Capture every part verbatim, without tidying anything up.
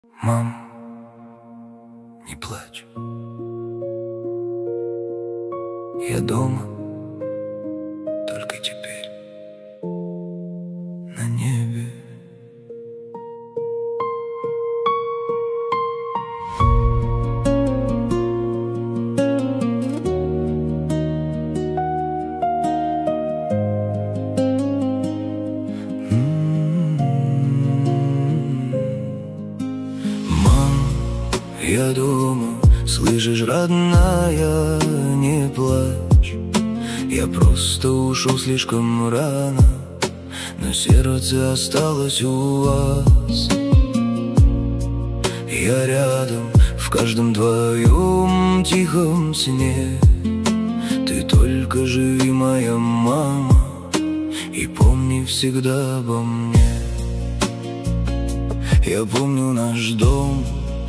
Мам, не плачь. Я дома, только теперь на небе. Я дома, слышишь, родная, не плачь. Я просто ушел слишком рано, но сердце осталось у вас. Я рядом в каждом твоем тихом сне. Ты только живи, моя мама, и помни всегда обо мне. Я помню наш дом,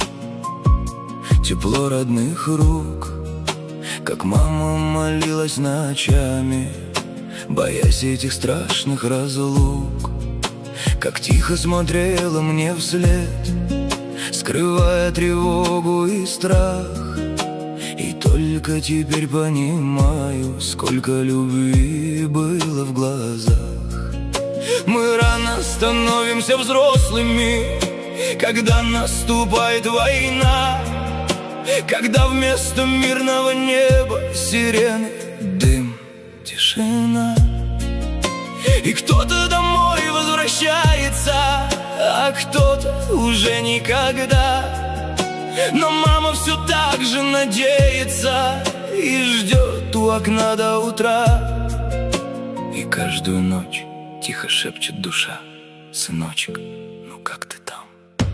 тепло родных рук, как мама молилась ночами, боясь этих страшных разлук. Как тихо смотрела мне вслед, скрывая тревогу и страх. И только теперь понимаю, сколько любви было в глазах. Мы рано становимся взрослыми, когда наступает война, когда вместо мирного неба сирены, дым, тишина. И кто-то домой возвращается, а кто-то уже никогда. Но мама все так же надеется и ждет у окна до утра. И каждую ночь тихо шепчет душа: сыночек, ну как ты там?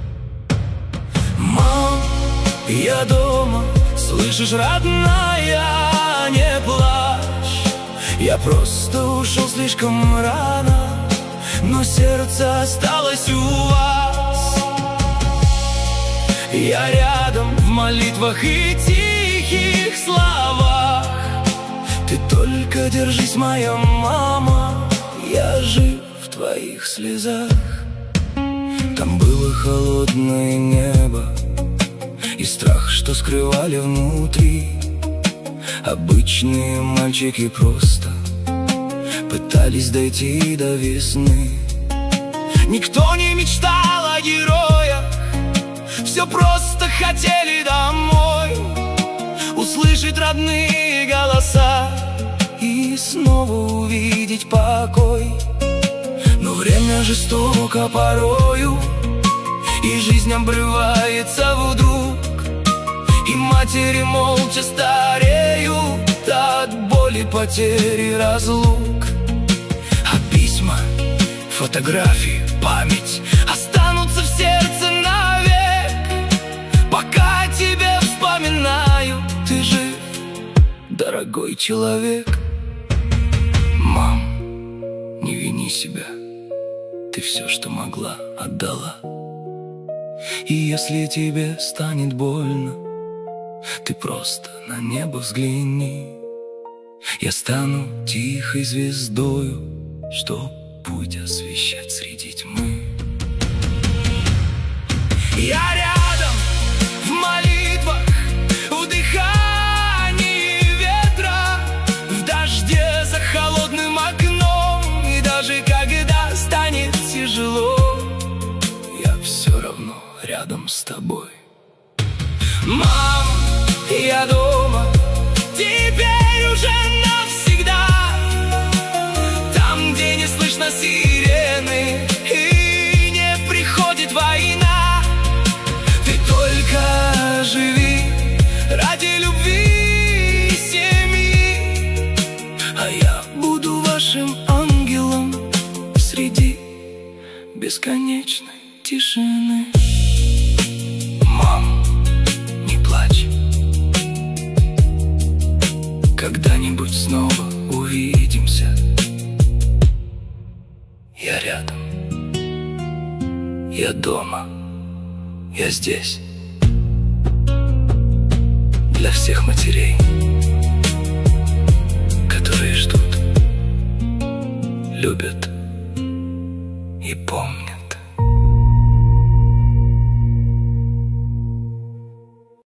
Мам, я дома, слышишь, родная, не плачь. Я просто ушел слишком рано, но сердце осталось у вас. Я рядом в молитвах и тихих словах. Ты только держись, моя мама, я жив в твоих слезах. Там было холодное небо и страх, что скрывали внутри. Обычные мальчики просто пытались дойти до весны. Никто не мечтал о героях, все просто хотели домой, услышать родные голоса и снова увидеть покой. Но время жестоко порою, и жизнь обрывается вдруг. И матери молча стареют от боли, потери, разлук. А письма, фотографии, память останутся в сердце навек. Пока тебя вспоминаю, ты жив, дорогой человек. Мам, не вини себя, ты все, что могла, отдала. И если тебе станет больно, ты просто на небо взгляни. Я стану тихой звездою, чтоб путь освещать среди тьмы. Я рядом в молитвах, в дыхании ветра, в дожде за холодным окном. И даже когда станет тяжело, я все равно рядом с тобой. Мам, я дома, теперь уже навсегда. Там, где не слышно сирены и не приходит война. Ты только живи ради любви и семьи, а я буду вашим ангелом среди бесконечной тишины. Мам, не плачь. Когда-нибудь снова увидимся. Я рядом, я дома, я здесь. Для всех матерей, которые ждут, любят и помнят.